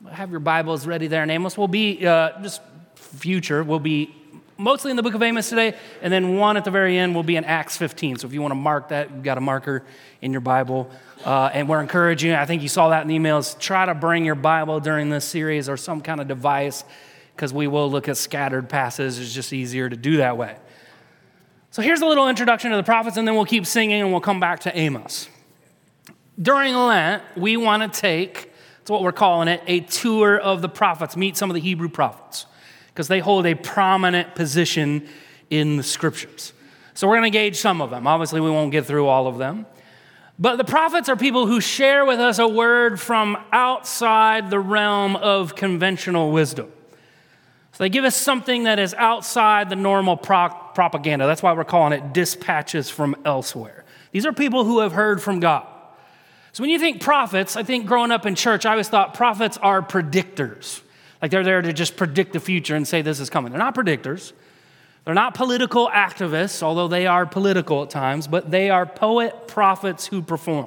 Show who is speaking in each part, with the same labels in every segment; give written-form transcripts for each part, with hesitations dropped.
Speaker 1: have your Bibles ready there in Amos. We'll be, we'll be mostly in the book of Amos today, and then one at the very end will be in Acts 15. So if you want to mark that, you've got a marker in your Bible. And we're encouraging you, I think you saw that in the emails, try to bring your Bible during this series or some kind of device, because we will look at scattered passages. It's just easier to do that way. So here's a little introduction to the prophets, and then we'll keep singing, and we'll come back to Amos. During Lent, we want to take, that's what we're calling it, a tour of the prophets, meet some of the Hebrew prophets, because they hold a prominent position in the scriptures. So we're going to gauge some of them. Obviously, we won't get through all of them. But the prophets are people who share with us a word from outside the realm of conventional wisdom. So they give us something that is outside the normal propaganda. That's why we're calling it dispatches from elsewhere. These are people who have heard from God. So when you think prophets, I think growing up in church, I always thought prophets are predictors. Like they're there to just predict the future and say this is coming. They're not predictors. They're not political activists, although they are political at times, but they are poet prophets who perform.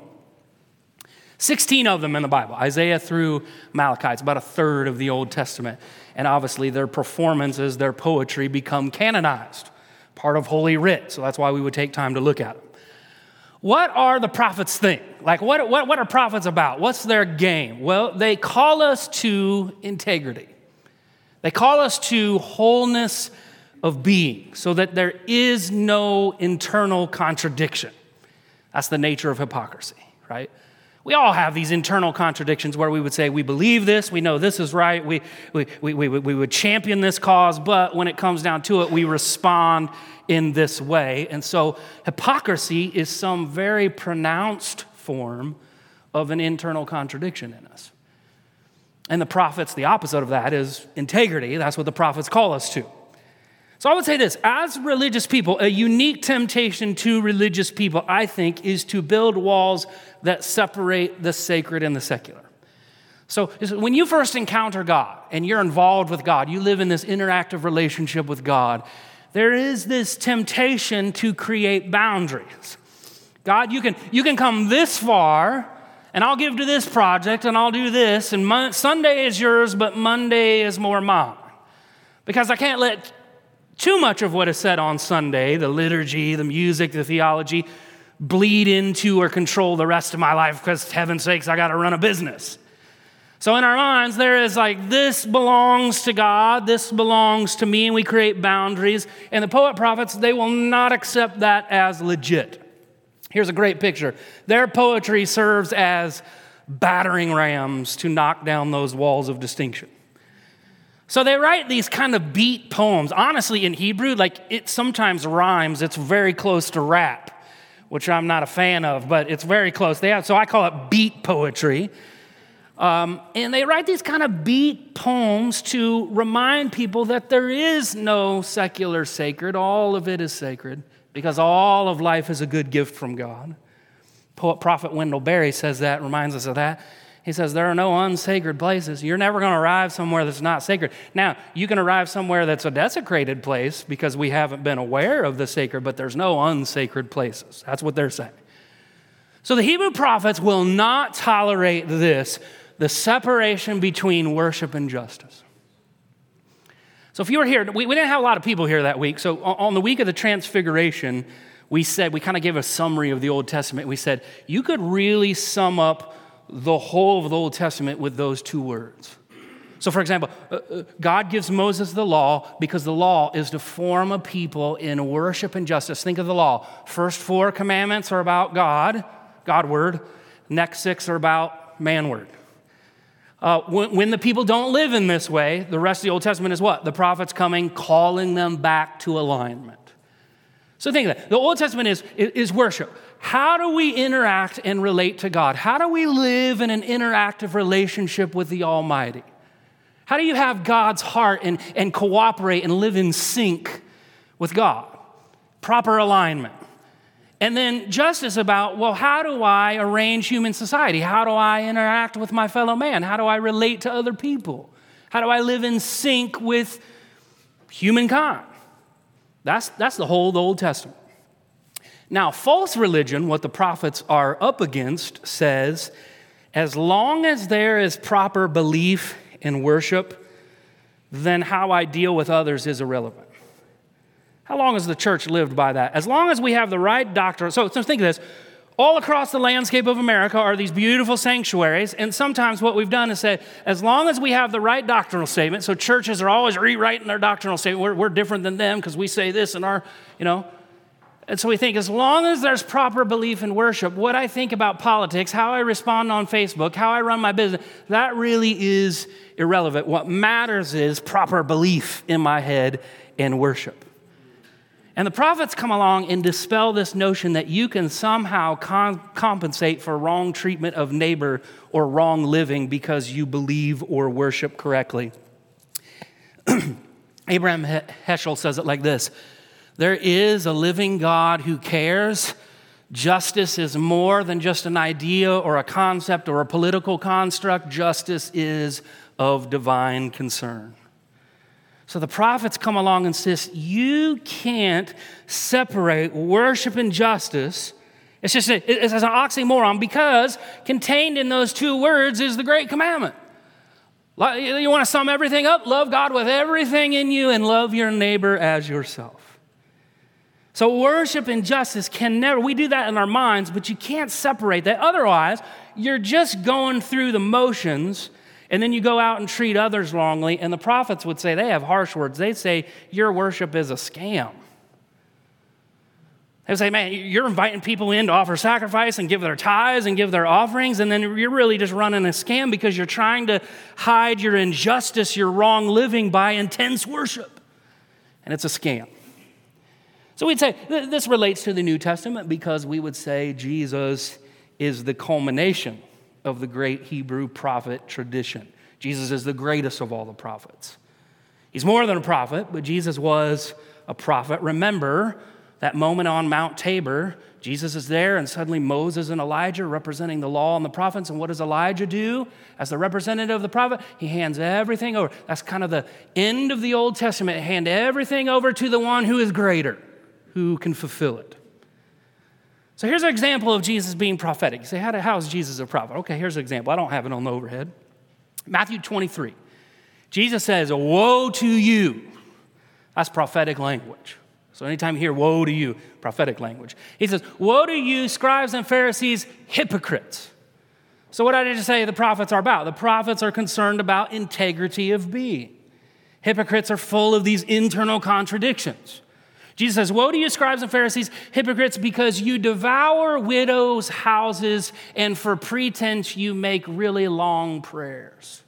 Speaker 1: 16 of them in the Bible, Isaiah through Malachi. It's about a third of the Old Testament. And obviously their performances, their poetry become canonized, part of Holy Writ. So that's why we would take time to look at them. What are the prophets think? Like what are prophets about? What's their game? Well, they call us to integrity. They call us to wholeness of being so that there is no internal contradiction. That's the nature of hypocrisy, right? We all have these internal contradictions where we would say, we believe this, we know this is right, we would champion this cause, but when it comes down to it, we respond in this way. And so hypocrisy is some very pronounced form of an internal contradiction in us. And the prophets, the opposite of that is integrity. That's what the prophets call us to. So I would say this, as religious people, a unique temptation to religious people, I think, is to build walls that separate the sacred and the secular. So when you first encounter God and you're involved with God, you live in this interactive relationship with God, there is this temptation to create boundaries. God, you can come this far, and I'll give to this project, and I'll do this, and Sunday is yours, but Monday is more mine. Because I can't let too much of what is said on Sunday, the liturgy, the music, the theology, bleed into or control the rest of my life because, heaven's sakes, I got to run a business. So in our minds, there is like, this belongs to God, this belongs to me, and we create boundaries. And the poet prophets, they will not accept that as legit. Here's a great picture. Their poetry serves as battering rams to knock down those walls of distinction. So they write these kind of beat poems. Honestly, in Hebrew, like it sometimes rhymes. It's very close to rap, which I'm not a fan of, but it's very close. So I call it beat poetry. And they write these kind of beat poems to remind people that there is no secular sacred. All of it is sacred because all of life is a good gift from God. Prophet Wendell Berry says that, reminds us of that. He says, there are no unsacred places. You're never going to arrive somewhere that's not sacred. Now, you can arrive somewhere that's a desecrated place because we haven't been aware of the sacred, but there's no unsacred places. That's what they're saying. So the Hebrew prophets will not tolerate this, the separation between worship and justice. So if you were here, we didn't have a lot of people here that week. So on the week of the Transfiguration, we kind of gave a summary of the Old Testament. We said, you could really sum up the whole of the Old Testament with those two words. So for example, God gives Moses the law because the law is to form a people in worship and justice. Think of the law. First 4 commandments are about God word. Next 6 are about man word. When the people don't live in this way, the rest of the Old Testament is what? The prophets coming, calling them back to alignment. So think of that. The Old Testament is worship. How do we interact and relate to God? How do we live in an interactive relationship with the Almighty? How do you have God's heart and cooperate and live in sync with God? Proper alignment. And then justice about, well, how do I arrange human society? How do I interact with my fellow man? How do I relate to other people? How do I live in sync with humankind? That's the whole of the Old Testament. Now, false religion, what the prophets are up against, says, as long as there is proper belief in worship, then how I deal with others is irrelevant. How long has the church lived by that? As long as we have the right doctrine. So think of this. All across the landscape of America are these beautiful sanctuaries, and sometimes what we've done is say, as long as we have the right doctrinal statement, so churches are always rewriting their doctrinal statement, we're different than them because we say this in our, and so we think as long as there's proper belief in worship, what I think about politics, how I respond on Facebook, how I run my business, that really is irrelevant. What matters is proper belief in my head in worship. And the prophets come along and dispel this notion that you can somehow compensate for wrong treatment of neighbor or wrong living because you believe or worship correctly. Abraham Heschel says it like this: there is a living God who cares. Justice is more than just an idea or a concept or a political construct. Justice is of divine concern. So the prophets come along and insist you can't separate worship and justice. It's an oxymoron because contained in those two words is the great commandment. You want to sum everything up? Love God with everything in you and love your neighbor as yourself. So worship and justice can never, we do that in our minds, but you can't separate that. Otherwise, you're just going through the motions. And then you go out and treat others wrongly, and the prophets would say, they have harsh words. They'd say, your worship is a scam. They would say, man, you're inviting people in to offer sacrifice and give their tithes and give their offerings, and then you're really just running a scam because you're trying to hide your injustice, your wrong living by intense worship. And it's a scam. So we'd say, this relates to the New Testament because we would say Jesus is the culmination of the great Hebrew prophet tradition. Jesus is the greatest of all the prophets. He's more than a prophet, but Jesus was a prophet. Remember that moment on Mount Tabor, Jesus is there and suddenly Moses and Elijah representing the law and the prophets. And what does Elijah do as the representative of the prophet? He hands everything over. That's kind of the end of the Old Testament. Hand everything over to the one who is greater, who can fulfill it. So here's an example of Jesus being prophetic. You say, how is Jesus a prophet? Okay, here's an example. I don't have it on the overhead. Matthew 23. Jesus says, woe to you. That's prophetic language. So anytime you hear woe to you, prophetic language. He says, woe to you, scribes and Pharisees, hypocrites. So what did I just say the prophets are about? The prophets are concerned about integrity of being. Hypocrites are full of these internal contradictions. Jesus says, woe to you, scribes and Pharisees, hypocrites, because you devour widows' houses, and for pretense you make really long prayers.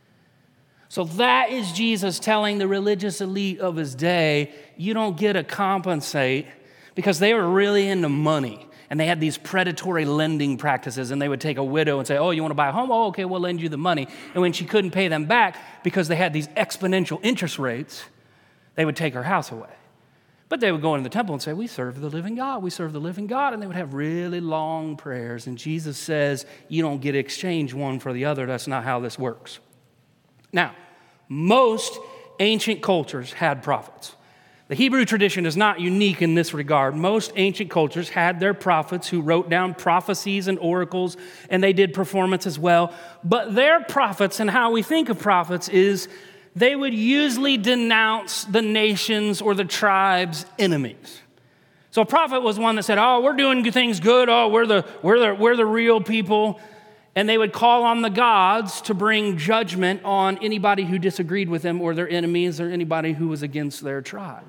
Speaker 1: So that is Jesus telling the religious elite of his day, you don't get to compensate, because they were really into money. And they had these predatory lending practices, and they would take a widow and say, oh, you want to buy a home? Oh, okay, we'll lend you the money. And when she couldn't pay them back because they had these exponential interest rates, they would take her house away. But they would go into the temple and say, we serve the living God. We serve the living God. And they would have really long prayers. And Jesus says, you don't get to exchange one for the other. That's not how this works. Now, most ancient cultures had prophets. The Hebrew tradition is not unique in this regard. Most ancient cultures had their prophets who wrote down prophecies and oracles, and they did performance as well. But their prophets, and how we think of prophets, is they would usually denounce the nation's or the tribe's enemies. So a prophet was one that said, oh, we're doing things good. Oh, we're the real people. And they would call on the gods to bring judgment on anybody who disagreed with them or their enemies or anybody who was against their tribe.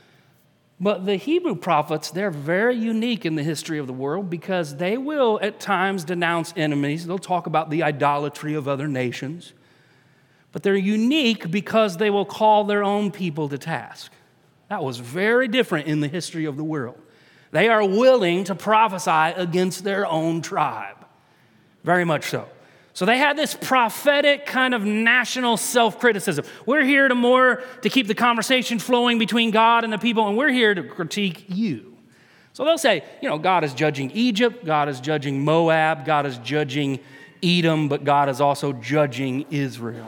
Speaker 1: But the Hebrew prophets, they're very unique in the history of the world because they will at times denounce enemies. They'll talk about the idolatry of other nations. But they're unique because they will call their own people to task. That was very different in the history of the world. They are willing to prophesy against their own tribe. Very much so. So they had this prophetic kind of national self-criticism. We're here to keep the conversation flowing between God and the people, and we're here to critique you. So they'll say, God is judging Egypt, God is judging Moab, God is judging Edom, but God is also judging Israel.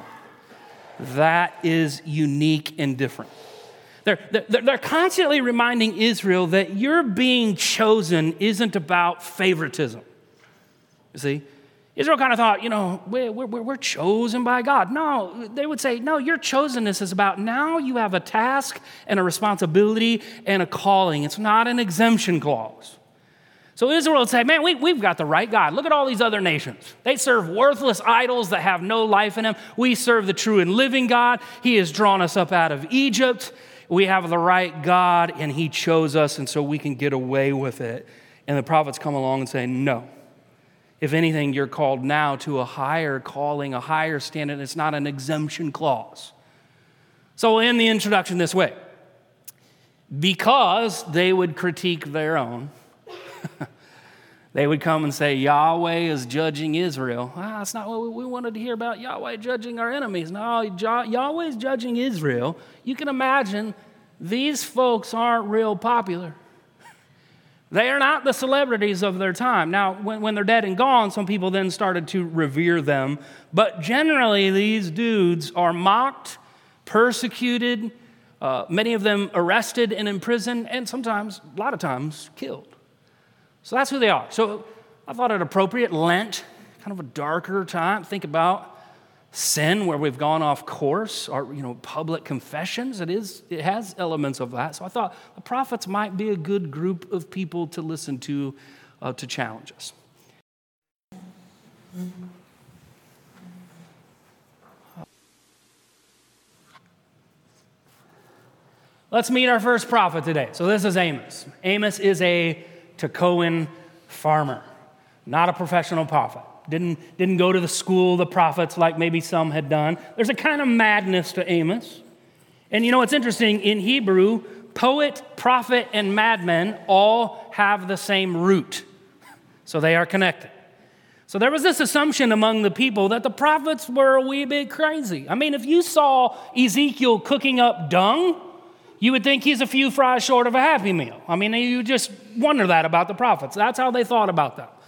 Speaker 1: That is unique and different. They're constantly reminding Israel that your being chosen isn't about favoritism. You see, Israel kind of thought, we're chosen by God. No, they would say, no, your chosenness is about now you have a task and a responsibility and a calling. It's not an exemption clause. So Israel would say, man, we've got the right God. Look at all these other nations. They serve worthless idols that have no life in them. We serve the true and living God. He has drawn us up out of Egypt. We have the right God, and he chose us, and so we can get away with it. And the prophets come along and say, no. If anything, you're called now to a higher calling, a higher standard. It's not an exemption clause. So we'll end the introduction this way. Because they would critique their own, they would come and say, Yahweh is judging Israel. That's not what we wanted to hear about, Yahweh judging our enemies. No, Yahweh is judging Israel. You can imagine these folks aren't real popular. They are not the celebrities of their time. Now, when they're dead and gone, some people then started to revere them. But generally, these dudes are mocked, persecuted, many of them arrested and imprisoned, and sometimes, a lot of times, killed. So that's who they are. So I thought it appropriate, Lent, kind of a darker time. Think about sin where we've gone off course, or public confessions. It has elements of that. So I thought the prophets might be a good group of people to listen to challenge us. Let's meet our first prophet today. So this is Amos. Amos is a Tekoan farmer, not a professional prophet. Didn't go to the school of the prophets like maybe some had done. There's a kind of madness to Amos. And it's interesting, in Hebrew, poet, prophet, and madman all have the same root. So they are connected. So there was this assumption among the people that the prophets were a wee bit crazy. I mean, if you saw Ezekiel cooking up dung, you would think he's a few fries short of a Happy Meal. I mean, you just wonder that about the prophets. That's how they thought about them.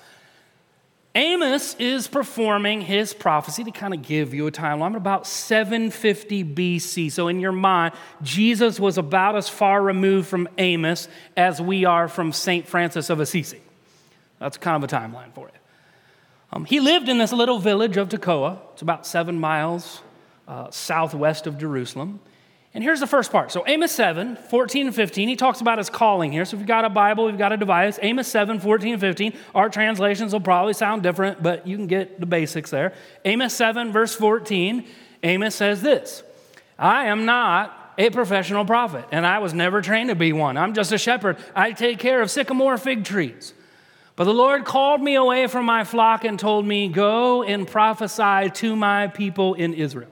Speaker 1: Amos is performing his prophecy to kind of give you a timeline about 750 BC. So in your mind, Jesus was about as far removed from Amos as we are from St. Francis of Assisi. That's kind of a timeline for you. He lived in this little village of Tekoa. It's about 7 miles southwest of Jerusalem. And here's the first part. So Amos 7, 14 and 15, he talks about his calling here. So if you've got a Bible, you've got a device, Amos 7, 14 and 15. Our translations will probably sound different, but you can get the basics there. Amos 7, verse 14, Amos says this, I am not a professional prophet, and I was never trained to be one. I'm just a shepherd. I take care of sycamore fig trees. But the Lord called me away from my flock and told me, go and prophesy to my people in Israel.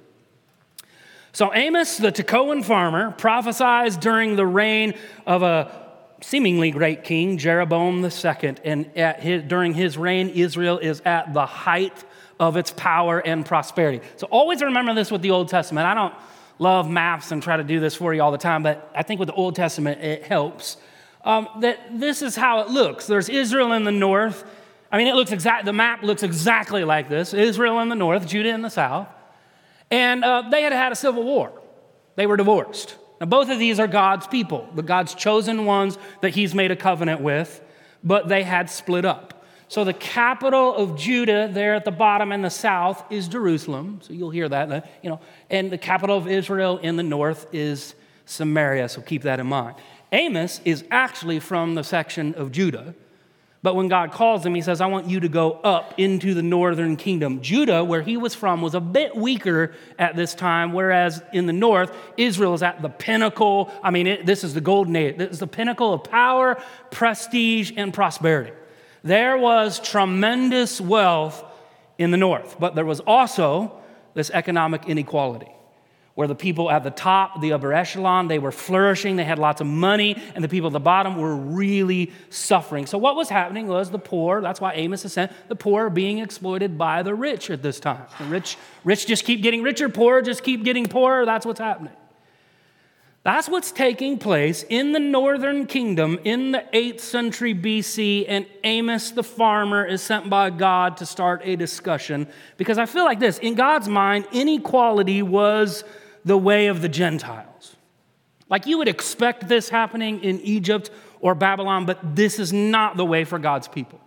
Speaker 1: So Amos, the Tekoan farmer, prophesies during the reign of a seemingly great king, Jeroboam II. And during his reign, Israel is at the height of its power and prosperity. So always remember this with the Old Testament. I don't love maps and try to do this for you all the time, but I think with the Old Testament, it helps. That this is how it looks. There's Israel in the north. I mean, the map looks exactly like this. Israel in the north, Judah in the south. And they had a civil war. They were divorced. Now, both of these are God's people, the God's chosen ones that he's made a covenant with, but they had split up. So the capital of Judah there at the bottom in the south is Jerusalem. So you'll hear that, and the capital of Israel in the north is Samaria. So keep that in mind. Amos is actually from the section of Judah. But when God calls him, he says, I want you to go up into the northern kingdom. Judah, where he was from, was a bit weaker at this time, whereas in the north, Israel is at the pinnacle. I mean, this is the golden age. This is the pinnacle of power, prestige, and prosperity. There was tremendous wealth in the north, but there was also this economic inequality, where the people at the top, the upper echelon, they were flourishing, they had lots of money, and the people at the bottom were really suffering. So what was happening was the poor, that's why Amos is sent, the poor are being exploited by the rich at this time. The rich just keep getting richer, poor just keep getting poorer, that's what's happening. That's what's taking place in the northern kingdom in the 8th century BC, and Amos the farmer is sent by God to start a discussion, because I feel like this, in God's mind, inequality was the way of the Gentiles. Like you would expect this happening in Egypt or Babylon, but this is not the way for God's people.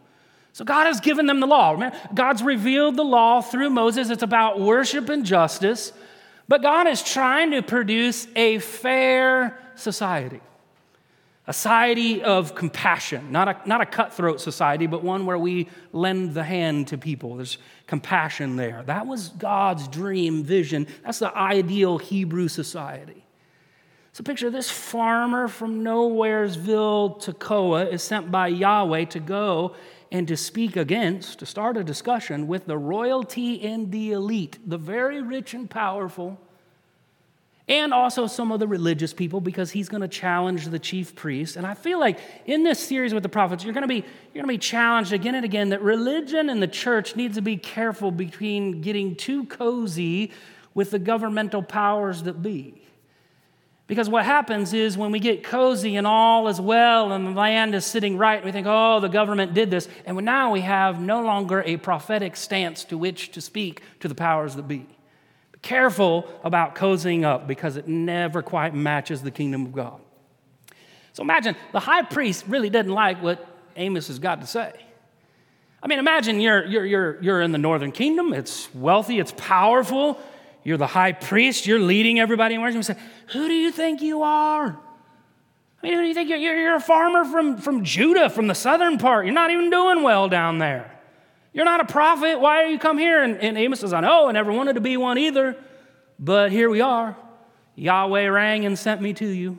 Speaker 1: So God has given them the law. Remember, God's revealed the law through Moses. It's about worship and justice. But God is trying to produce a fair society. A society of compassion, not a cutthroat society, but one where we lend the hand to people. There's compassion there. That was God's dream vision. That's the ideal Hebrew society. So picture this farmer from Nowheresville, Tekoa, is sent by Yahweh to go and to speak against, to start a discussion with the royalty and the elite, the very rich and powerful, and also some of the religious people, because he's going to challenge the chief priests. And I feel like in this series with the prophets, you're going to be challenged again and again that religion and the church needs to be careful between getting too cozy with the governmental powers that be. Because what happens is when we get cozy and all is well and the land is sitting right, we think, oh, the government did this. And now we have no longer a prophetic stance to which to speak to the powers that be. Careful about cozying up because it never quite matches the kingdom of God. So imagine the high priest really doesn't like what Amos has got to say. I mean, imagine you're in the northern kingdom. It's wealthy, it's powerful. You're the high priest. You're leading everybody in worship. You say, who do you think you are? I mean, who do you think you're a farmer from Judah, from the southern part. You're not even doing well down there. You're not a prophet. Why are you come here? And Amos says, I know, I never wanted to be one either. But here we are. Yahweh rang and sent me to you.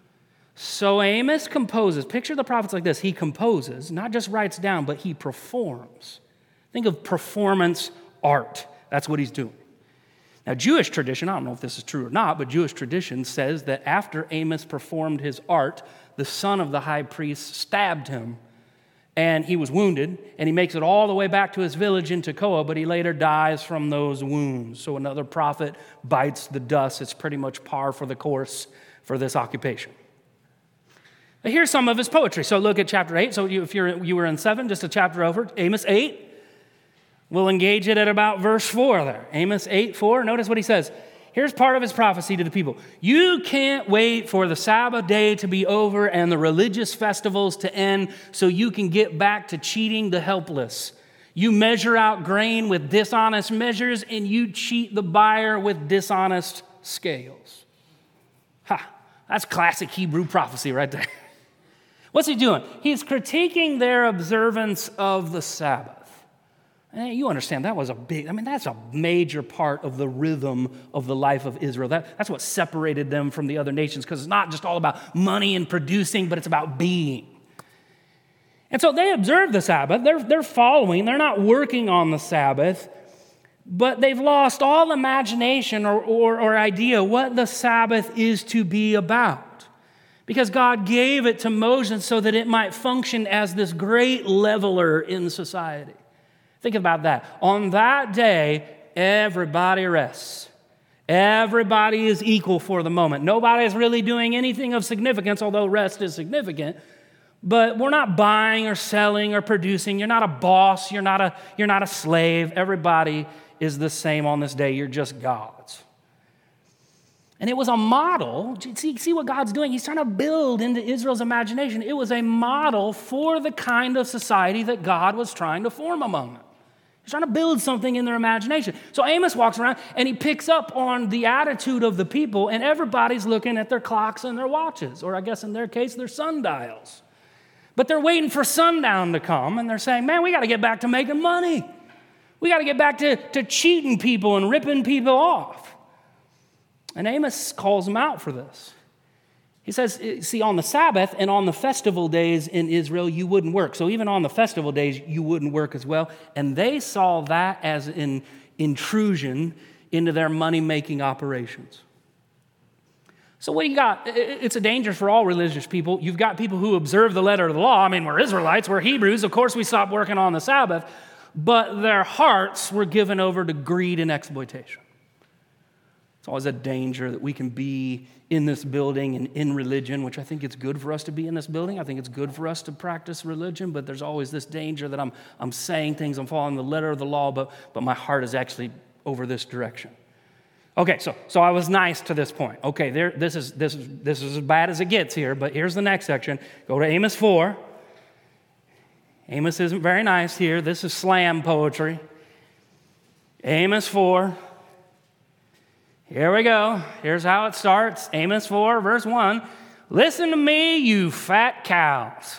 Speaker 1: So Amos composes. Picture the prophets like this. He composes, not just writes down, but he performs. Think of performance art. That's what he's doing. Now, Jewish tradition, I don't know if this is true or not, but Jewish tradition says that after Amos performed his art, the son of the high priest stabbed him. And he was wounded, and he makes it all the way back to his village in Tekoa, but he later dies from those wounds. So another prophet bites the dust. It's pretty much par for the course for this occupation. Now, here's some of his poetry. So look at chapter 8. So if you were in 7, just a chapter over, Amos 8. We'll engage it at about verse 4 there. Amos 8:4. Notice what he says. Here's part of his prophecy to the people. You can't wait for the Sabbath day to be over and the religious festivals to end so you can get back to cheating the helpless. You measure out grain with dishonest measures and you cheat the buyer with dishonest scales. That's classic Hebrew prophecy right there. What's he doing? He's critiquing their observance of the Sabbath. And you understand that's a major part of the rhythm of the life of Israel. That's what separated them from the other nations, because it's not just all about money and producing, but it's about being. And so they observe the Sabbath. They're following. They're not working on the Sabbath, but they've lost all imagination or idea what the Sabbath is to be about. Because God gave it to Moses so that it might function as this great leveler in society. Think about that. On that day, everybody rests. Everybody is equal for the moment. Nobody is really doing anything of significance, although rest is significant. But we're not buying or selling or producing. You're not a boss. You're not a slave. Everybody is the same on this day. You're just God's. And it was a model. See what God's doing? He's trying to build into Israel's imagination. It was a model for the kind of society that God was trying to form among them. He's trying to build something in their imagination. So Amos walks around and he picks up on the attitude of the people, and everybody's looking at their clocks and their watches, or I guess in their case, their sundials. But they're waiting for sundown to come, and they're saying, man, we got to get back to making money. We got to get back to cheating people and ripping people off. And Amos calls them out for this. He says, see, on the Sabbath and on the festival days in Israel, you wouldn't work. So even on the festival days, you wouldn't work as well. And they saw that as an intrusion into their money-making operations. So what do you got? It's a danger for all religious people. You've got people who observe the letter of the law. I mean, we're Israelites, we're Hebrews. Of course, we stopped working on the Sabbath. But their hearts were given over to greed and exploitation. It's always a danger that we can be in this building and in religion, which I think it's good for us to be in this building. I think it's good for us to practice religion, but there's always this danger that I'm saying things, I'm following the letter of the law, but my heart is actually over this direction. Okay, so I was nice to this point. Okay, this is as bad as it gets here, but here's the next section. Go to Amos 4. Amos isn't very nice here. This is slam poetry. Amos 4. Here we go. Here's how it starts. Amos 4, verse 1. Listen to me, you fat cows.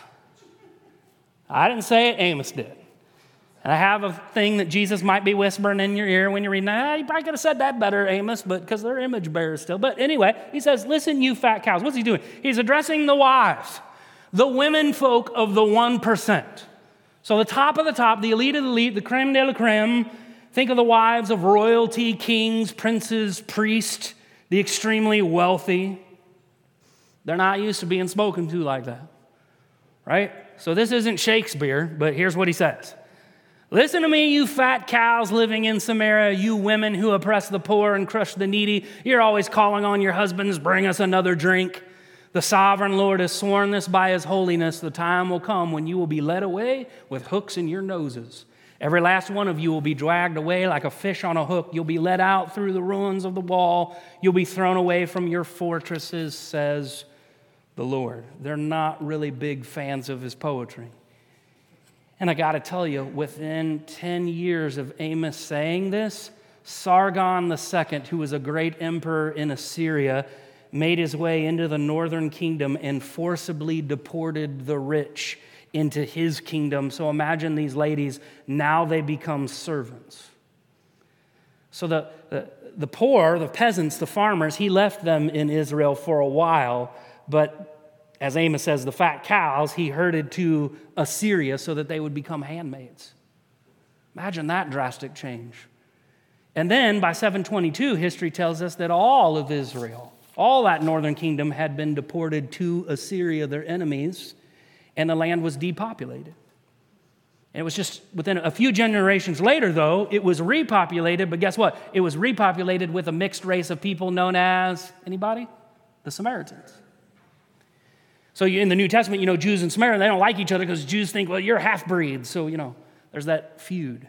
Speaker 1: I didn't say it, Amos did. And I have a thing that Jesus might be whispering in your ear when you're reading that. You probably could have said that better, Amos, but because they're image bearers still. But anyway, he says, listen, you fat cows. What's he doing? He's addressing the wives, the women folk of the 1%. So the top of the top, the elite of the elite, the creme de la creme. Think of the wives of royalty, kings, princes, priests, the extremely wealthy. They're not used to being spoken to like that, right? So this isn't Shakespeare, but here's what he says. Listen to me, you fat cows living in Samaria, you women who oppress the poor and crush the needy. You're always calling on your husbands, bring us another drink. The sovereign Lord has sworn this by his holiness. The time will come when you will be led away with hooks in your noses. Every last one of you will be dragged away like a fish on a hook. You'll be led out through the ruins of the wall. You'll be thrown away from your fortresses, says the Lord. They're not really big fans of his poetry. And I got to tell you, within 10 years of Amos saying this, Sargon II, who was a great emperor in Assyria, made his way into the northern kingdom and forcibly deported the rich into his kingdom. So imagine these ladies, now they become servants. So the poor, the peasants, the farmers, he left them in Israel for a while, but as Amos says, the fat cows, he herded to Assyria so that they would become handmaids. Imagine that drastic change. And then by 722, history tells us that all of Israel, all that northern kingdom had been deported to Assyria, their enemies, and the land was depopulated. And it was just within a few generations later, though, it was repopulated, but guess what? It was repopulated with a mixed race of people known as, anybody? The Samaritans. So in the New Testament, Jews and Samaritans, they don't like each other because Jews think, well, you're half-breeds. So, there's that feud.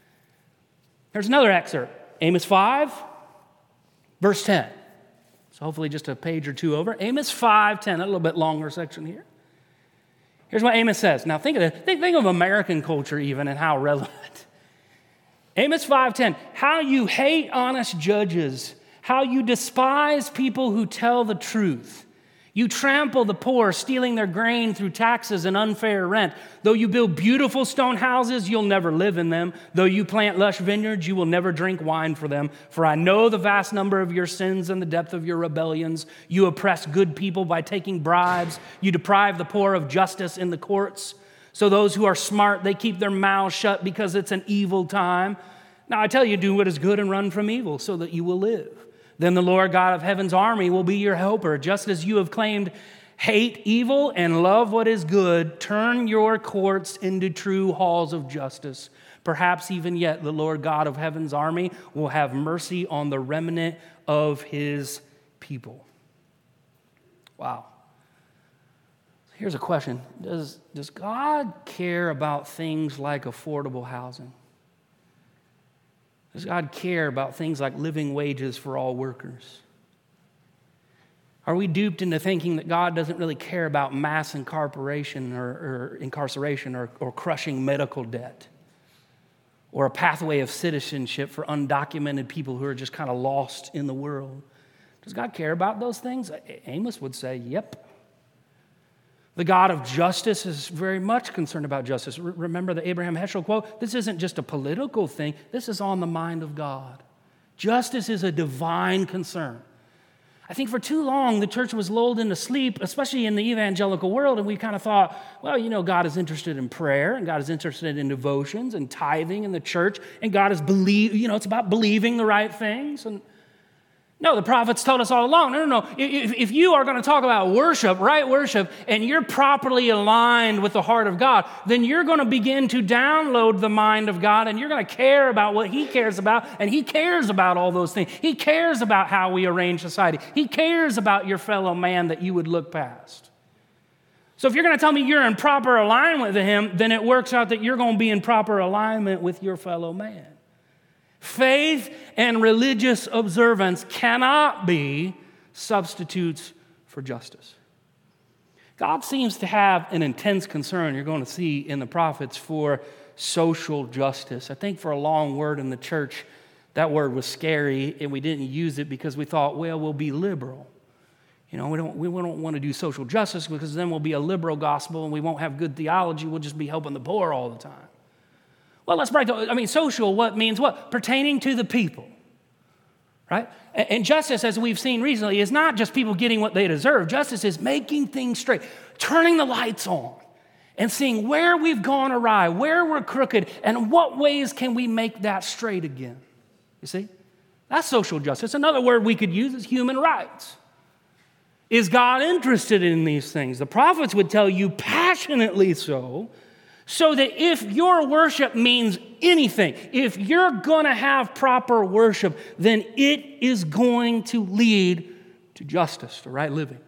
Speaker 1: Here's another excerpt. Amos 5, verse 10. So hopefully just a page or two over. Amos 5:10, a little bit longer section here. Here's what Amos says. Now think of American culture even and how relevant. Amos 5:10, how you hate honest judges, how you despise people who tell the truth. You trample the poor, stealing their grain through taxes and unfair rent. Though you build beautiful stone houses, you'll never live in them. Though you plant lush vineyards, you will never drink wine for them. For I know the vast number of your sins and the depth of your rebellions. You oppress good people by taking bribes. You deprive the poor of justice in the courts. So those who are smart, they keep their mouths shut because it's an evil time. Now I tell you, do what is good and run from evil so that you will live. Then the Lord God of heaven's army will be your helper. Just as you have claimed, hate evil and love what is good, turn your courts into true halls of justice. Perhaps even yet the Lord God of heaven's army will have mercy on the remnant of his people. Wow. Here's a question. Does God care about things like affordable housing? Does God care about things like living wages for all workers? Are we duped into thinking that God doesn't really care about mass incarceration or crushing medical debt or a pathway of citizenship for undocumented people who are just kind of lost in the world? Does God care about those things? Amos would say, yep. The God of justice is very much concerned about justice. Remember the Abraham Heschel quote? This isn't just a political thing. This is on the mind of God. Justice is a divine concern. I think for too long, the church was lulled into sleep, especially in the evangelical world, and we kind of thought, well, God is interested in prayer, and God is interested in devotions and tithing in the church, and God is it's about believing the right things. And no, the prophets told us all along, no. If you are going to talk about worship, right worship, and you're properly aligned with the heart of God, then you're going to begin to download the mind of God, and you're going to care about what he cares about, and he cares about all those things. He cares about how we arrange society. He cares about your fellow man that you would look past. So if you're going to tell me you're in proper alignment with him, then it works out that you're going to be in proper alignment with your fellow man. Faith and religious observance cannot be substitutes for justice. God seems to have an intense concern, you're going to see in the prophets, for social justice. I think for a long word in the church, that word was scary, and we didn't use it because we thought, well, we'll be liberal. We don't want to do social justice because then we'll be a liberal gospel and we won't have good theology. We'll just be helping the poor all the time. Well, let's break social, what means what? Pertaining to the people, right? And justice, as we've seen recently, is not just people getting what they deserve. Justice is making things straight, turning the lights on and seeing where we've gone awry, where we're crooked, and what ways can we make that straight again. You see? That's social justice. Another word we could use is human rights. Is God interested in these things? The prophets would tell you passionately so that if your worship means anything, if you're going to have proper worship, then it is going to lead to justice, to right living.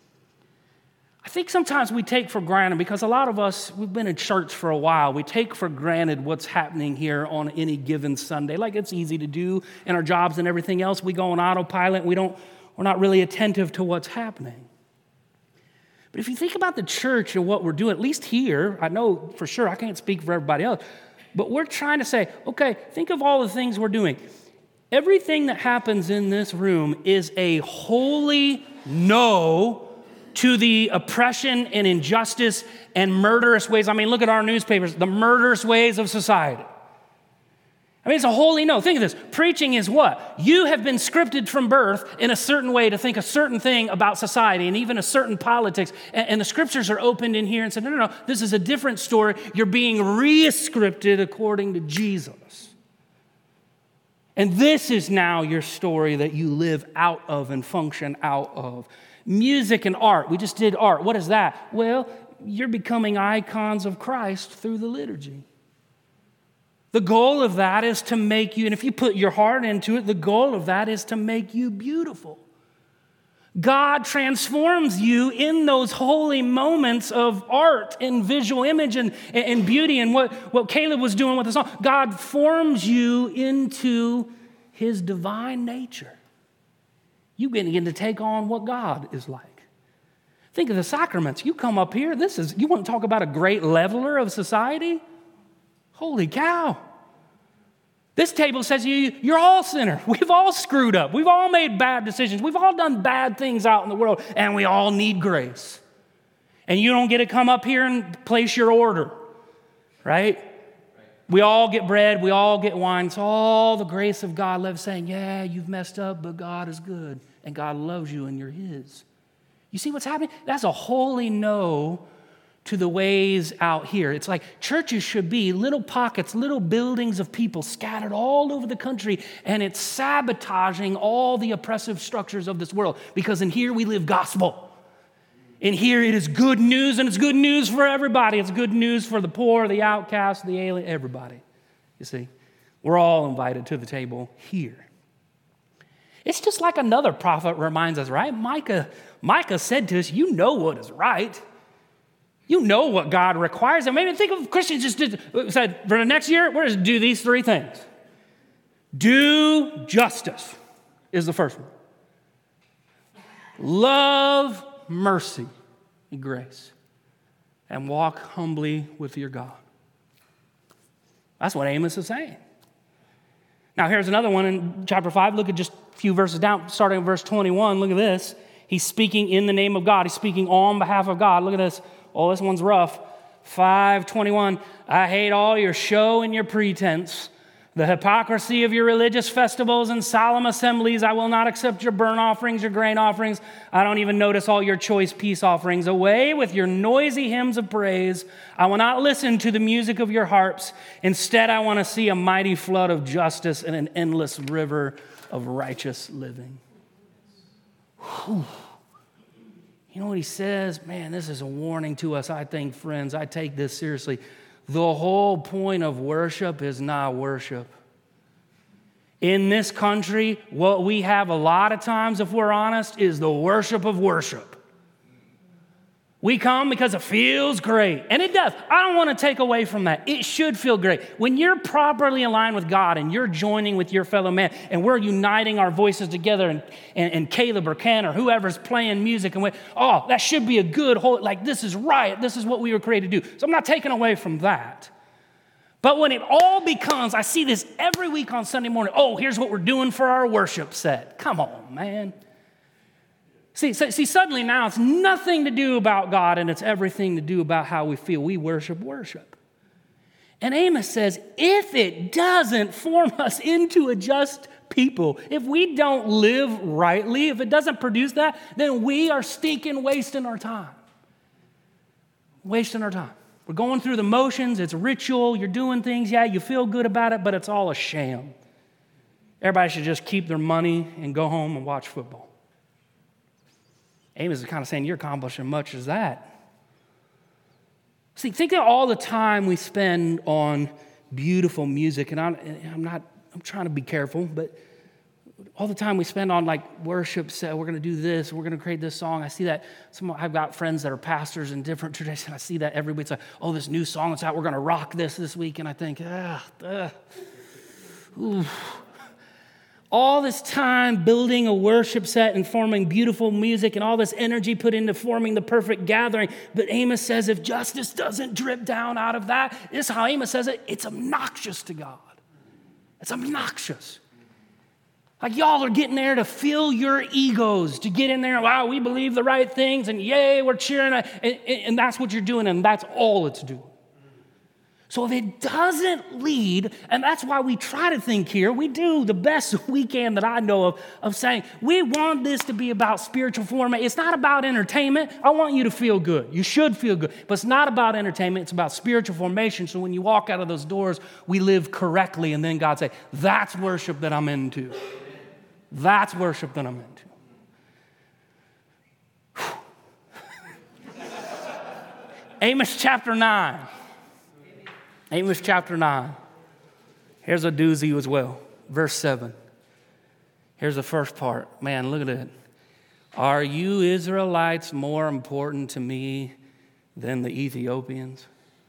Speaker 1: I think sometimes we take for granted, because a lot of us, we've been in church for a while, we take for granted what's happening here on any given Sunday. Like it's easy to do in our jobs and everything else. We go on autopilot. We're not really attentive to what's happening. But if you think about the church and what we're doing, at least here, I know for sure, I can't speak for everybody else, but we're trying to say, okay, think of all the things we're doing. Everything that happens in this room is a holy no to the oppression and injustice and murderous ways. Look at our newspapers, the murderous ways of society. It's a holy no. Think of this. Preaching is what? You have been scripted from birth in a certain way to think a certain thing about society and even a certain politics. And the scriptures are opened in here and said, no, this is a different story. You're being re-scripted according to Jesus. And this is now your story that you live out of and function out of. Music and art. We just did art. What is that? Well, you're becoming icons of Christ through the liturgy. The goal of that is to make you, and if you put your heart into it, the goal of that is to make you beautiful. God transforms you in those holy moments of art and visual image and beauty, and what Caleb was doing with the song. God forms you into his divine nature. You begin to take on what God is like. Think of the sacraments. You come up here, you want to talk about a great leveler of society? Holy cow. This table says you're all sinners. We've all screwed up. We've all made bad decisions. We've all done bad things out in the world, and we all need grace. And you don't get to come up here and place your order, right? We all get bread. We all get wine. It's all the grace of God left saying, yeah, you've messed up, but God is good, and God loves you, and you're his. You see what's happening? That's a holy no to the ways out here. It's like churches should be little pockets, little buildings of people scattered all over the country, and it's sabotaging all the oppressive structures of this world, because in here we live gospel. In here it is good news, and it's good news for everybody. It's good news for the poor, the outcast, the alien, everybody. You see, we're all invited to the table here. It's just like another prophet reminds us, right? Micah said to us, you know what is right. You know what God requires. And maybe think of Christians said, for the next year, we're going to do these three things. Do justice is the first one. Love mercy and grace. And walk humbly with your God. That's what Amos is saying. Now, here's another one in chapter 5. Look at just a few verses down, starting at verse 21. Look at this. He's speaking in the name of God. He's speaking on behalf of God. Look at this. Oh, this one's rough. 5:21. I hate all your show and your pretense, the hypocrisy of your religious festivals and solemn assemblies. I will not accept your burnt offerings, your grain offerings. I don't even notice all your choice peace offerings. Away with your noisy hymns of praise. I will not listen to the music of your harps. Instead, I want to see a mighty flood of justice and an endless river of righteous living. Whew. You know what he says? Man, this is a warning to us, I think, friends. I take this seriously. The whole point of worship is not worship. In this country, what we have a lot of times, if we're honest, is the worship of worship. We come because it feels great. And it does. I don't want to take away from that. It should feel great. When you're properly aligned with God and you're joining with your fellow man and we're uniting our voices together and Caleb or Ken or whoever's playing music and that should be a good whole, like this is right. This is what we were created to do. So I'm not taking away from that. But when it all becomes, I see this every week on Sunday morning, here's what we're doing for our worship set. Come on, man. See, suddenly now it's nothing to do about God and it's everything to do about how we feel. We worship. And Amos says, if it doesn't form us into a just people, if we don't live rightly, if it doesn't produce that, then we are stinking wasting our time. Wasting our time. We're going through the motions. It's ritual. You're doing things. Yeah, you feel good about it, but it's all a sham. Everybody should just keep their money and go home and watch football. Amos is kind of saying, you're accomplishing much as that. See, think of all the time we spend on beautiful music, and I'm trying to be careful, but all the time we spend on like worship, say we're going to do this, we're going to create this song. I see that. I've got friends that are pastors in different traditions. I see that everybody's like, this new song is out. We're going to rock this week, and I think, all this time building a worship set and forming beautiful music and all this energy put into forming the perfect gathering. But Amos says if justice doesn't drip down out of that, this is how Amos says it, it's obnoxious to God. It's obnoxious. Like y'all are getting there to fill your egos, to get in there, wow, we believe the right things, and yay, we're cheering, and that's what you're doing, and that's all it's doing. So if it doesn't lead, and that's why we try to think here, we do the best we can that I know of saying, we want this to be about spiritual formation. It's not about entertainment. I want you to feel good. You should feel good. But it's not about entertainment. It's about spiritual formation. So when you walk out of those doors, we live correctly, and then God say, that's worship that I'm into. That's worship that I'm into. Amos chapter 9. Amos chapter 9. Here's a doozy as well. Verse 7. Here's the first part. Man, look at it. Are you Israelites more important to me than the Ethiopians?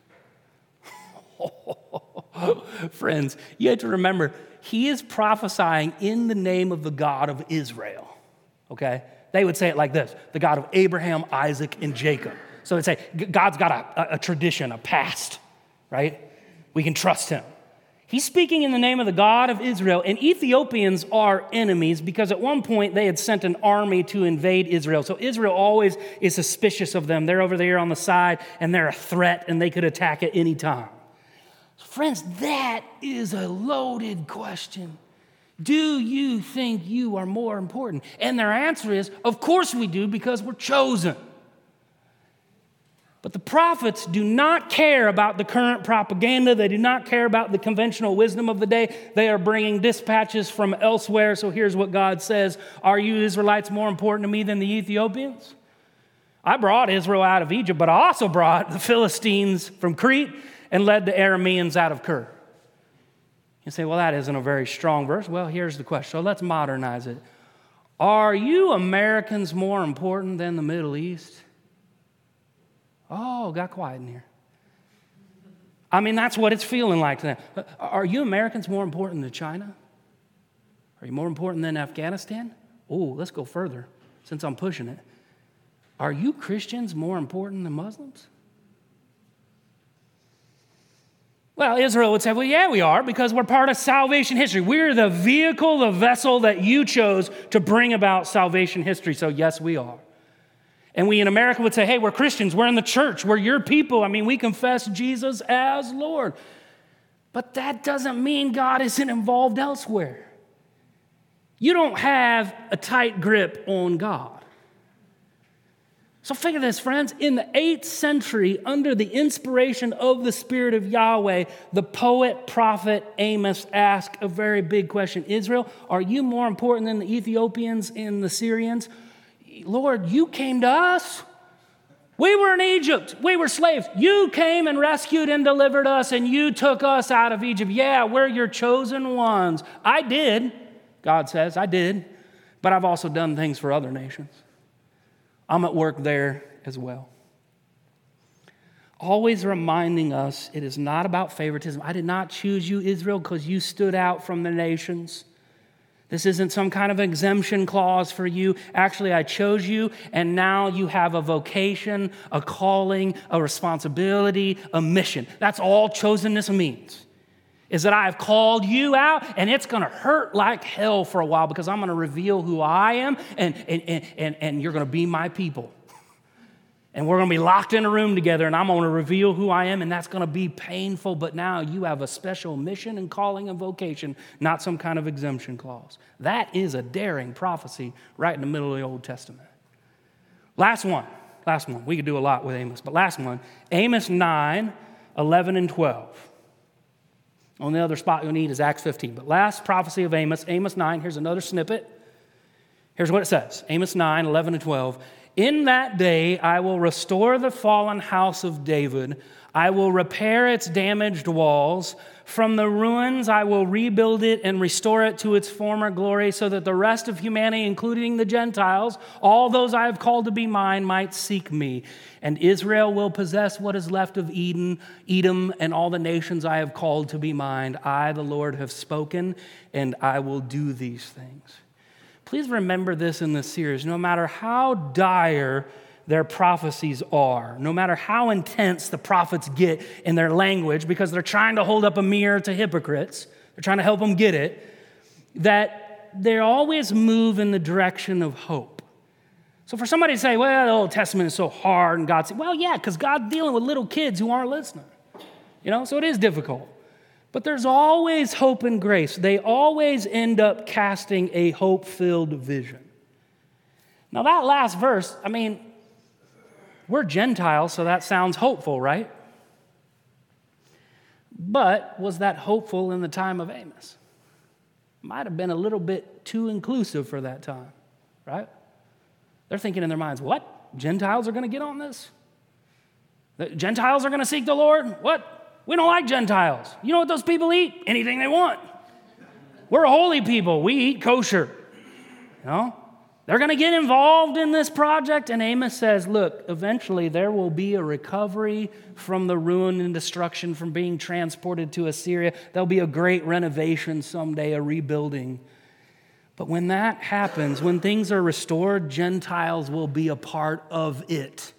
Speaker 1: Friends, you have to remember, he is prophesying in the name of the God of Israel. Okay? They would say it like this. The God of Abraham, Isaac, and Jacob. So they'd say, God's got a tradition, a past, right? We can trust him. He's speaking in the name of the God of Israel, and Ethiopians are enemies because at one point they had sent an army to invade Israel. So Israel always is suspicious of them. They're over there on the side, and they're a threat, and they could attack at any time. Friends, that is a loaded question. Do you think you are more important? And their answer is, of course we do, because we're chosen. But the prophets do not care about the current propaganda. They do not care about the conventional wisdom of the day. They are bringing dispatches from elsewhere. So here's what God says. Are you Israelites more important to me than the Ethiopians? I brought Israel out of Egypt, but I also brought the Philistines from Crete and led the Arameans out of Kir. You say, well, that isn't a very strong verse. Well, here's the question. So let's modernize it. Are you Americans more important than the Middle East? Oh, got quiet in here. I mean, that's what it's feeling like to them. Are you Americans more important than China? Are you more important than Afghanistan? Oh, let's go further since I'm pushing it. Are you Christians more important than Muslims? Well, Israel would say, well, yeah, we are, because we're part of salvation history. We're the vehicle, the vessel that you chose to bring about salvation history. So yes, we are. And we in America would say, hey, we're Christians. We're in the church. We're your people. I mean, we confess Jesus as Lord. But that doesn't mean God isn't involved elsewhere. You don't have a tight grip on God. So figure this, friends. In the 8th century, under the inspiration of the Spirit of Yahweh, the poet, prophet Amos asked a very big question. Israel, are you more important than the Ethiopians and the Syrians? Lord, you came to us. We were in Egypt. We were slaves. You came and rescued and delivered us, and you took us out of Egypt. Yeah, we're your chosen ones. I did, God says, I did. But I've also done things for other nations. I'm at work there as well. always reminding us it is not about favoritism. I did not choose you, Israel, because you stood out from the nations. This isn't some kind of exemption clause for you. Actually, I chose you, and now you have a vocation, a calling, a responsibility, a mission. That's all chosenness means, is that I have called you out, and it's going to hurt like hell for a while because I'm going to reveal who I am, and you're going to be my people. And we're going to be locked in a room together, and I'm going to reveal who I am, and that's going to be painful. But now you have a special mission and calling and vocation, not some kind of exemption clause. That is a daring prophecy right in the middle of the Old Testament. Last one. We could do a lot with Amos, but last one. Amos 9, 11, and 12. Only other spot you'll need is Acts 15. But last prophecy of Amos, Amos 9, here's another snippet. Here's what it says. Amos 9, 11, and 12. In that day, I will restore the fallen house of David. I will repair its damaged walls. From the ruins, I will rebuild it and restore it to its former glory so that the rest of humanity, including the Gentiles, all those I have called to be mine, might seek me. And Israel will possess what is left of Edom, and all the nations I have called to be mine. I, the Lord, have spoken, and I will do these things. Please remember this in this series. No matter how dire their prophecies are, no matter how intense the prophets get in their language, because they're trying to hold up a mirror to hypocrites, they're trying to help them get it, that they always move in the direction of hope. So for somebody to say, well, the Old Testament is so hard, and God's, well, yeah, because God's dealing with little kids who aren't listening. So it is difficult. But there's always hope and grace. They always end up casting a hope-filled vision. Now that last verse, we're Gentiles, so that sounds hopeful, right? But was that hopeful in the time of Amos? Might have been a little bit too inclusive for that time, right? They're thinking in their minds, what? Gentiles are going to get on this? The Gentiles are going to seek the Lord? What? We don't like Gentiles. You know what those people eat? Anything they want. We're a holy people. We eat kosher. They're going to get involved in this project. And Amos says, look, eventually there will be a recovery from the ruin and destruction from being transported to Assyria. There'll be a great renovation someday, a rebuilding. But when that happens, when things are restored, Gentiles will be a part of it.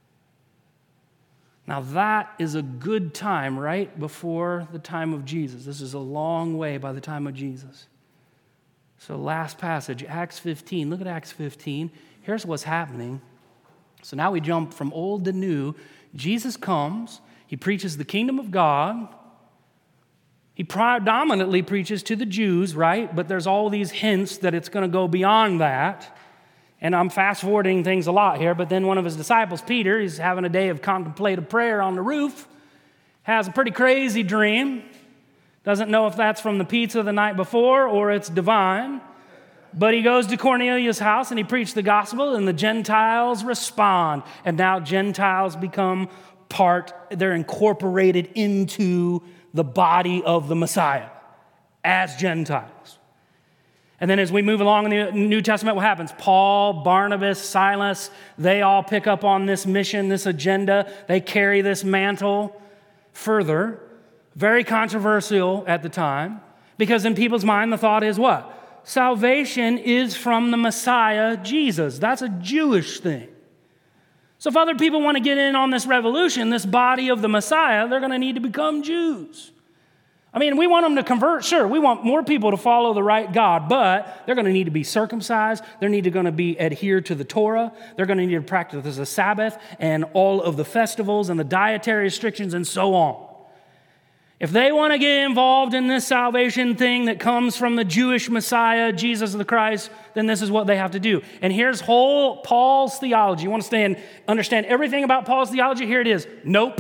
Speaker 1: Now that is a good time right before the time of Jesus. This is a long way by the time of Jesus. So last passage, Acts 15. Look at Acts 15. Here's what's happening. So now we jump from old to new. Jesus comes. He preaches the kingdom of God. He predominantly preaches to the Jews, right? But there's all these hints that it's going to go beyond that. And I'm fast-forwarding things a lot here, but then one of his disciples, Peter, he's having a day of contemplative prayer on the roof, has a pretty crazy dream, doesn't know if that's from the pizza the night before or it's divine, but he goes to Cornelius' house and he preached the gospel, and the Gentiles respond. And now Gentiles become they're incorporated into the body of the Messiah as Gentiles. And then as we move along in the New Testament, what happens? Paul, Barnabas, Silas, they all pick up on this mission, this agenda. They carry this mantle further. Very controversial at the time, because in people's mind, the thought is what? Salvation is from the Messiah, Jesus. That's a Jewish thing. So if other people want to get in on this revolution, this body of the Messiah, they're going to need to become Jews. We want them to convert, sure. We want more people to follow the right God, but they're going to need to be circumcised. They're going to be adhere to the Torah. They're going to need to practice the Sabbath and all of the festivals and the dietary restrictions and so on. If they want to get involved in this salvation thing that comes from the Jewish Messiah, Jesus the Christ, then this is what they have to do. And here's whole Paul's theology. You want to understand everything about Paul's theology? Here it is. Nope.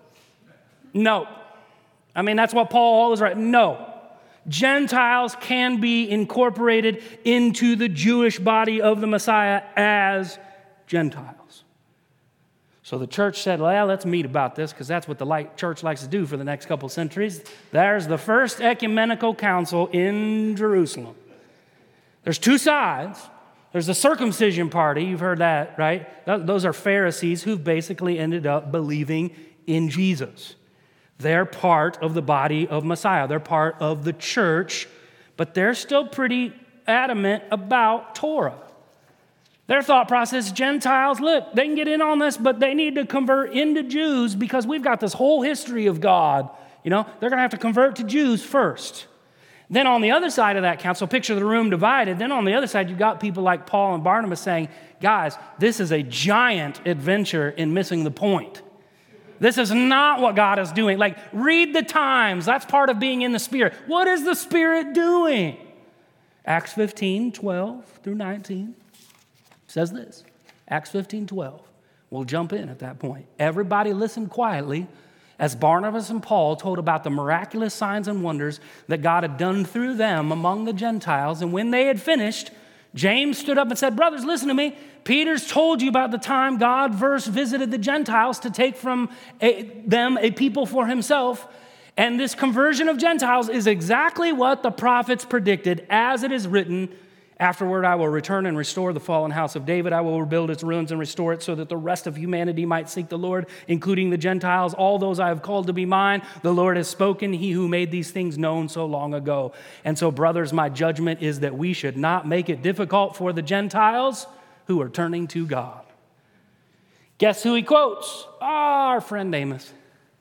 Speaker 1: That's what Paul always writes. No. Gentiles can be incorporated into the Jewish body of the Messiah as Gentiles. So the church said, well, let's meet about this, because that's what the church likes to do for the next couple centuries. There's the first ecumenical council in Jerusalem. There's two sides. There's the circumcision party. You've heard that, right? Those are Pharisees who've basically ended up believing in Jesus. They're part of the body of Messiah. They're part of the church, but they're still pretty adamant about Torah. Their thought process, Gentiles, look, they can get in on this, but they need to convert into Jews because we've got this whole history of God. You know, they're going to have to convert to Jews first. Then on the other side of that council, picture the room divided. Then on the other side, you've got people like Paul and Barnabas saying, guys, this is a giant adventure in missing the point. This is not what God is doing. Like, read the times. That's part of being in the Spirit. What is the Spirit doing? Acts 15, 12 through 19 says this. Acts 15, 12. We'll jump in at that point. Everybody listened quietly as Barnabas and Paul told about the miraculous signs and wonders that God had done through them among the Gentiles. And when they had finished, James stood up and said, brothers, listen to me. Peter's told you about the time God first visited the Gentiles to take from them a people for himself. And this conversion of Gentiles is exactly what the prophets predicted, as it is written, afterward I will return and restore the fallen house of David. I will rebuild its ruins and restore it so that the rest of humanity might seek the Lord, including the Gentiles, all those I have called to be mine. The Lord has spoken, he who made these things known so long ago. And so, brothers, my judgment is that we should not make it difficult for the Gentiles who are turning to God. Guess who he quotes? Our friend Amos.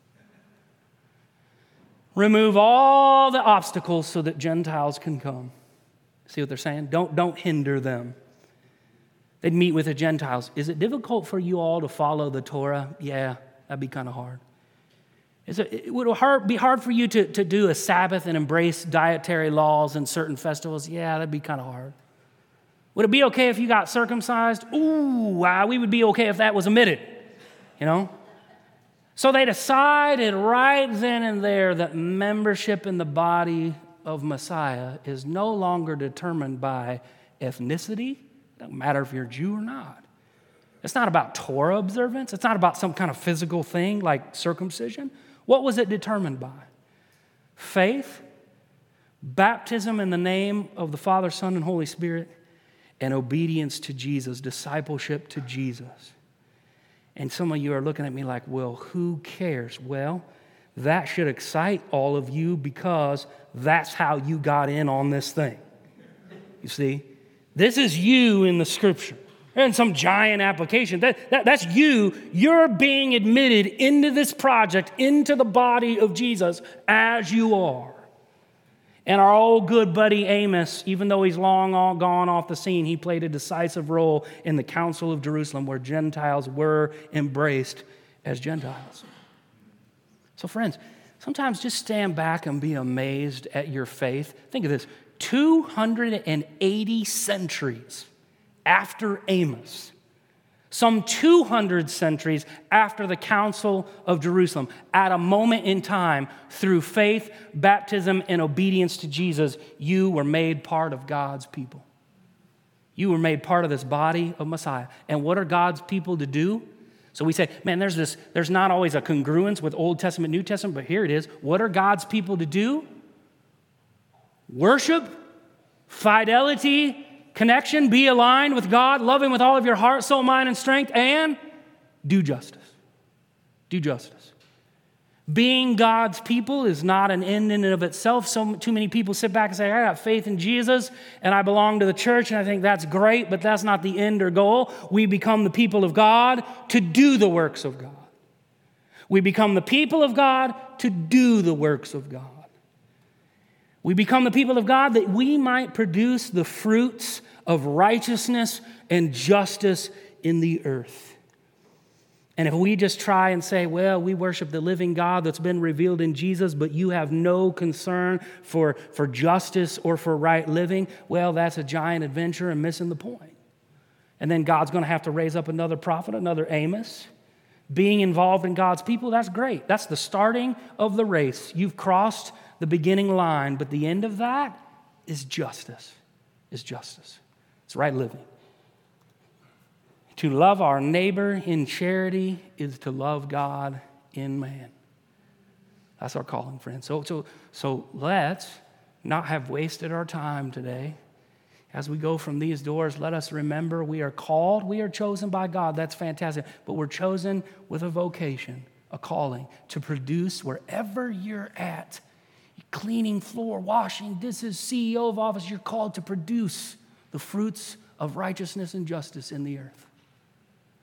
Speaker 1: Remove all the obstacles so that Gentiles can come. See what they're saying? Don't hinder them. They'd meet with the Gentiles. Is it difficult for you all to follow the Torah? Yeah, that'd be kind of hard. Would it be hard for you to do a Sabbath and embrace dietary laws and certain festivals? Yeah, that'd be kind of hard. Would it be okay if you got circumcised? Ooh, we would be okay if that was omitted, you know? So they decided right then and there that membership in the body of Messiah is no longer determined by ethnicity. It doesn't matter if you're a Jew or not. It's not about Torah observance. It's not about some kind of physical thing like circumcision. What was it determined by? Faith, baptism in the name of the Father, Son, and Holy Spirit, and obedience to Jesus, discipleship to Jesus. And some of you are looking at me like, well, who cares? Well, that should excite all of you because that's how you got in on this thing. You see? This is you in the Scripture. And some giant application. That's you. You're being admitted into this project, into the body of Jesus as you are. And our old good buddy Amos, even though he's long gone off the scene, he played a decisive role in the Council of Jerusalem where Gentiles were embraced as Gentiles. So friends, sometimes just stand back and be amazed at your faith. Think of this, 280 centuries after Amos, some 200 centuries after the Council of Jerusalem, at a moment in time, through faith, baptism, and obedience to Jesus, you were made part of God's people. You were made part of this body of Messiah. And what are God's people to do? So we say, man, there's not always a congruence with Old Testament, New Testament, but here it is. What are God's people to do? Worship, fidelity, connection, be aligned with God, love Him with all of your heart, soul, mind, and strength, and do justice. Do justice. Being God's people is not an end in and of itself. Too many people sit back and say, I got faith in Jesus, and I belong to the church, and I think that's great, but that's not the end or goal. We become the people of God to do the works of God. We become the people of God to do the works of God. We become the people of God that we might produce the fruits of righteousness and justice in the earth. And if we just try and say, well, we worship the living God that's been revealed in Jesus, but you have no concern for justice or for right living, well, that's a giant adventure and missing the point. And then God's going to have to raise up another prophet, another Amos. Being involved in God's people, that's great. That's the starting of the race. You've crossed the beginning line, but the end of that is justice. Is justice. It's right living. To love our neighbor in charity is to love God in man. That's our calling, friends. So let's not have wasted our time today. As we go from these doors, let us remember we are called, we are chosen by God. That's fantastic. But we're chosen with a vocation. a calling to produce wherever you're at. Cleaning floor, washing dishes, CEO of office, you're called to produce the fruits of righteousness and justice in the earth.